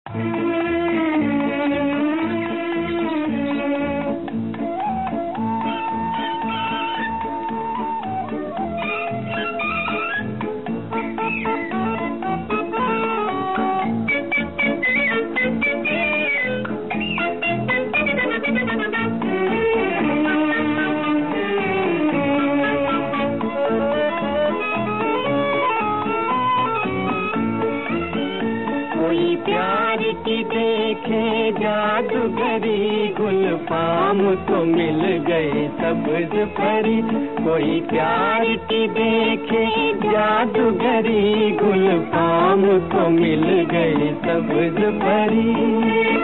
कोई प्यार की देखे जादूगरी, गुलफाम तो मिल गए सब्ज परी। कोई प्यार की देखे जादूगरी, गुलफाम तो मिल गए सब्ज परी।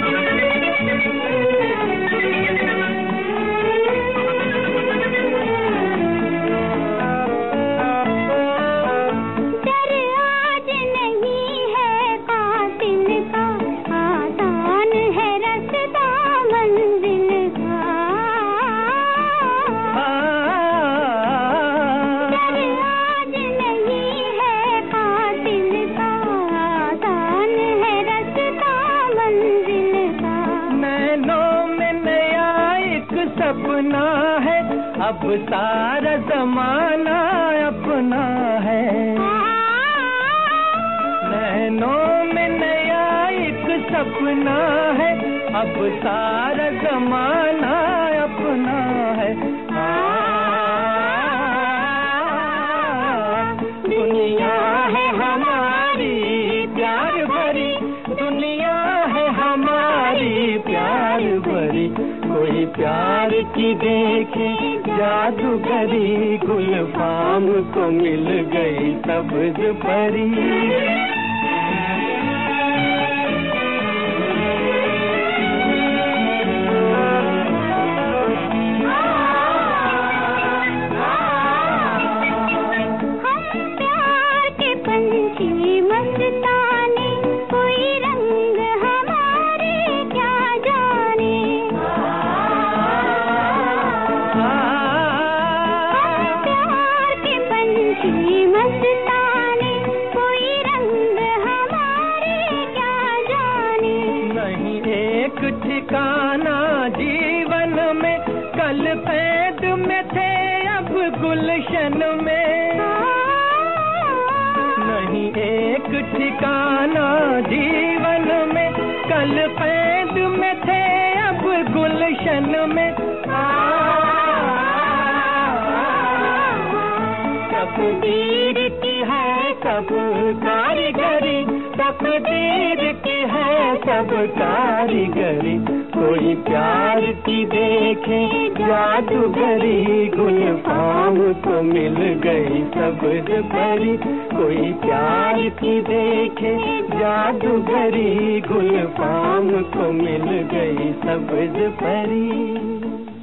सपना है अब सारा जमाना अपना है, नैनों में नया एक सपना है, अब सारा जमाना अपना है। दुनिया है हमारी प्यार भरी, दुनिया है हमारी प्यार भरी। कोई प्यार की देखे जादूगरी, गुलफाम को मिल गई सब्ज परी। हम प्यार के पंछी मस्ताने, कोई रंग हमारे क्या जाने। मस्ताने कोई रंग हमारे क्या जाने। नहीं एक ठिकाना जीवन में, कल कैद में थे अब गुलशन में। नहीं एक ठिकाना जीवन में, कल कैद में थे अब गुलशन में। तकदीर की है सब कारीगरी, तकदीर की है सब कारीगरी। कोई प्यार की देखे जादूगरी, गुलफाम को मिल गई सब्ज परी। कोई प्यार की देखे जादूगरी, गुलफाम को मिल गई सब्ज परी।